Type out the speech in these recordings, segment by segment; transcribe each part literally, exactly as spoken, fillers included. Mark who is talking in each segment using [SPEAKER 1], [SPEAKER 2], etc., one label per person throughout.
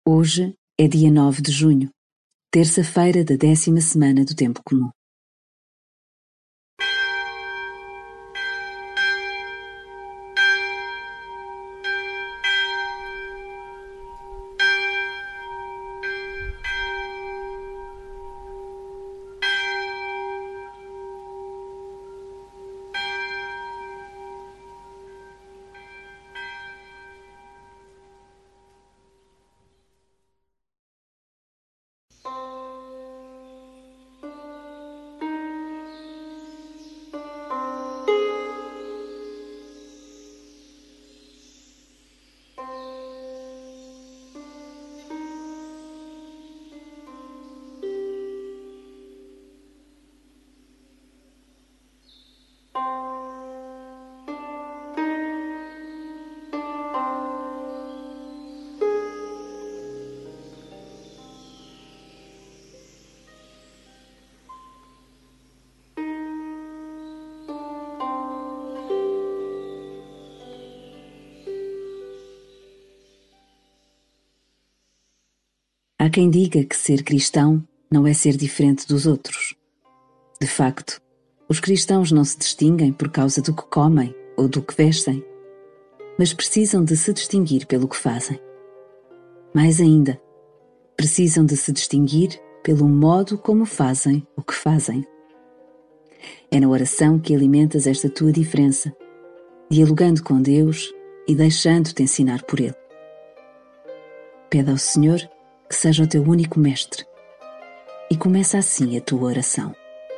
[SPEAKER 1] Hoje é dia nove de junho, terça-feira da décima semana do Tempo Comum. Há quem diga que ser cristão não é ser diferente dos outros. De facto, os cristãos não se distinguem por causa do que comem ou do que vestem, mas precisam de se distinguir pelo que fazem. Mais ainda, precisam de se distinguir pelo modo como fazem o que fazem. É na oração que alimentas esta tua diferença, dialogando com Deus e deixando-te ensinar por Ele. Pede ao Senhor que seja o teu único mestre e começa assim a tua oração.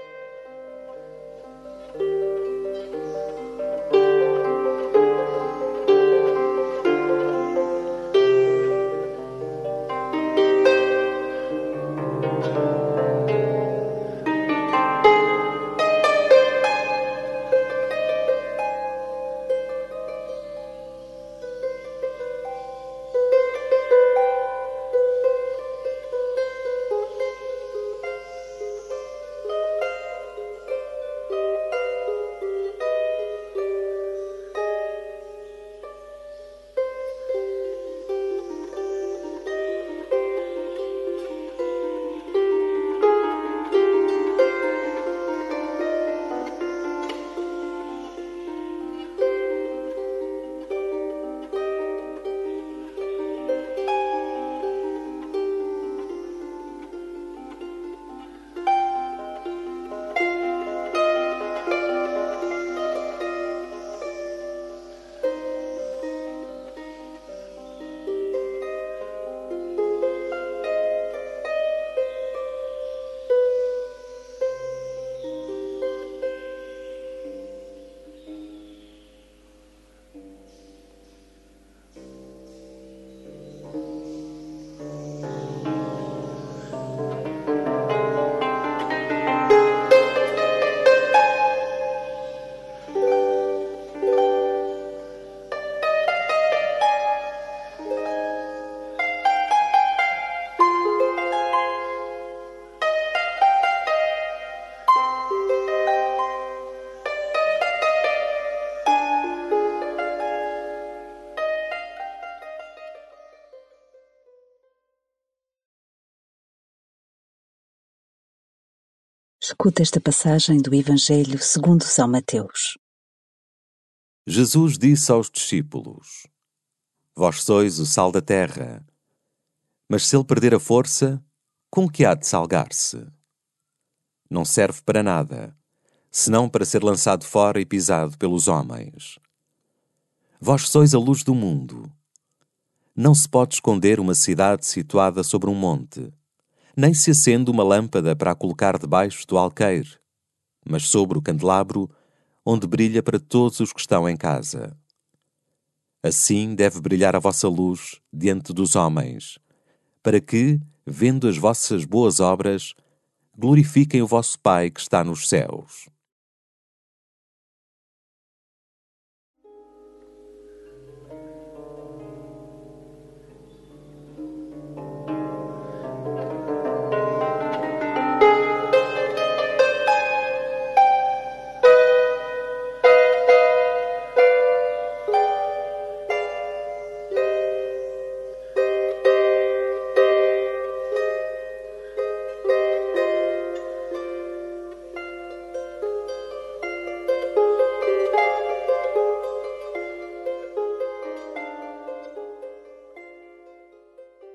[SPEAKER 1] Escuta esta passagem do Evangelho segundo São Mateus.
[SPEAKER 2] Jesus disse aos discípulos: Vós sois o sal da terra. Mas se ele perder a força, com que há de salgar-se? Não serve para nada, senão para ser lançado fora e pisado pelos homens. Vós sois a luz do mundo. Não se pode esconder uma cidade situada sobre um monte, nem se acende uma lâmpada para a colocar debaixo do alqueire, mas sobre o candelabro, onde brilha para todos os que estão em casa. Assim deve brilhar a vossa luz diante dos homens, para que, vendo as vossas boas obras, glorifiquem o vosso Pai que está nos céus.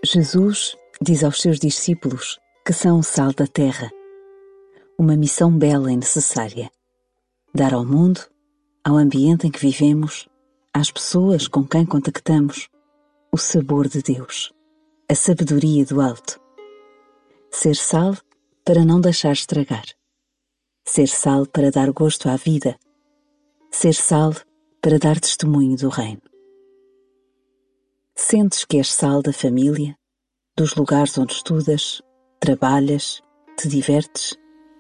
[SPEAKER 1] Jesus diz aos seus discípulos que são o sal da terra. Uma missão bela e necessária. Dar ao mundo, ao ambiente em que vivemos, às pessoas com quem contactamos, o sabor de Deus, a sabedoria do alto. Ser sal para não deixar estragar. Ser sal para dar gosto à vida. Ser sal para dar testemunho do reino. Sentes que és sal da família, dos lugares onde estudas, trabalhas, te divertes?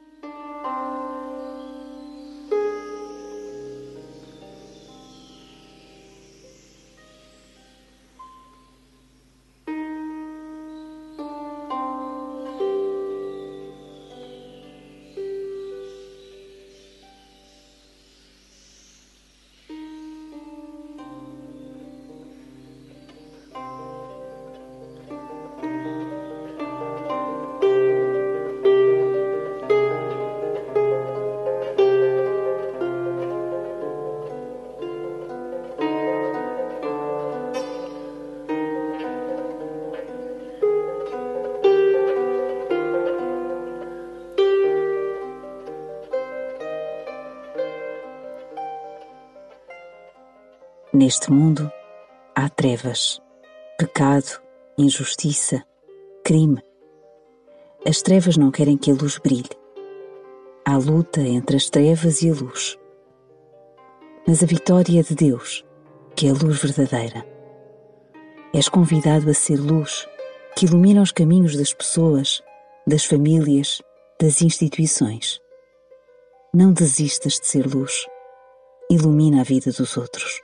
[SPEAKER 1] Neste mundo há trevas, pecado, injustiça, crime. As trevas não querem que a luz brilhe. Há luta entre as trevas e a luz. Mas a vitória é de Deus, que é a luz verdadeira. És convidado a ser luz que ilumina os caminhos das pessoas, das famílias, das instituições. Não desistas de ser luz. Ilumina a vida dos outros.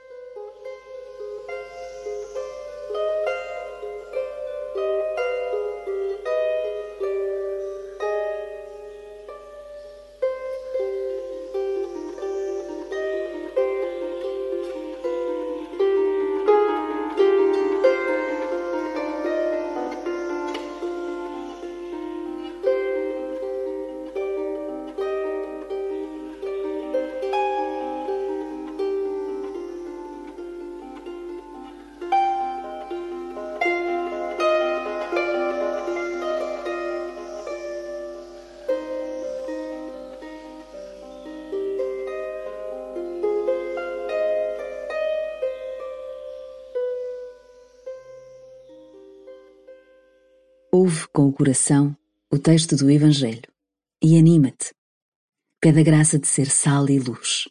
[SPEAKER 1] Ouve com o coração o texto do Evangelho e anima-te. Pede a graça de ser sal e luz.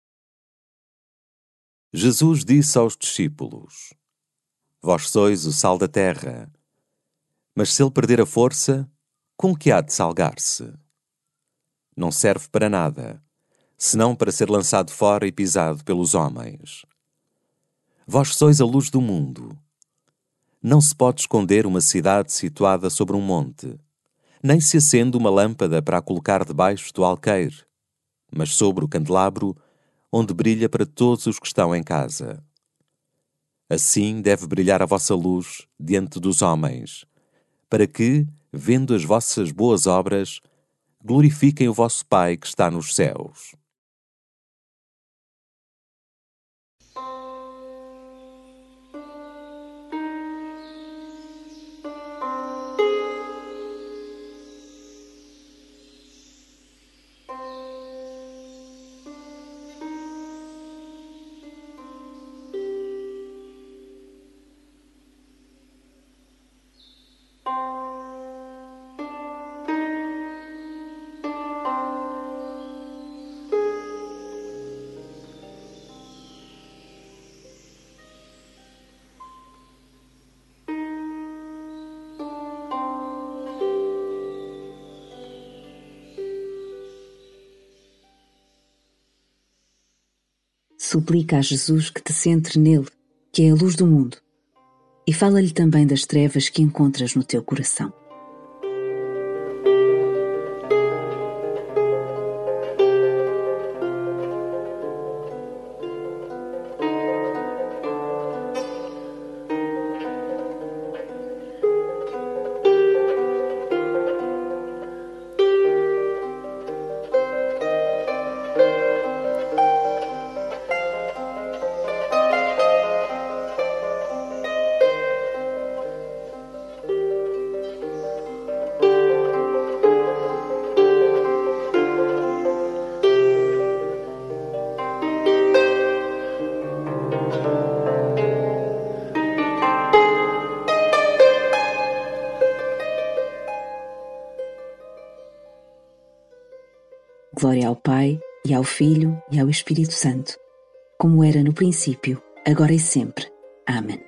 [SPEAKER 2] Jesus disse aos discípulos: Vós sois o sal da terra. Mas se ele perder a força, com que há de salgar-se? Não serve para nada, senão para ser lançado fora e pisado pelos homens. Vós sois a luz do mundo. Não se pode esconder uma cidade situada sobre um monte, nem se acende uma lâmpada para a colocar debaixo do alqueire, mas sobre o candelabro, onde brilha para todos os que estão em casa. Assim deve brilhar a vossa luz diante dos homens, para que, vendo as vossas boas obras, glorifiquem o vosso Pai que está nos céus.
[SPEAKER 1] Suplica a Jesus que te centre nele, que é a luz do mundo, e fala-lhe também das trevas que encontras no teu coração. Glória ao Pai, e ao Filho, e ao Espírito Santo, como era no princípio, agora e sempre. Amém.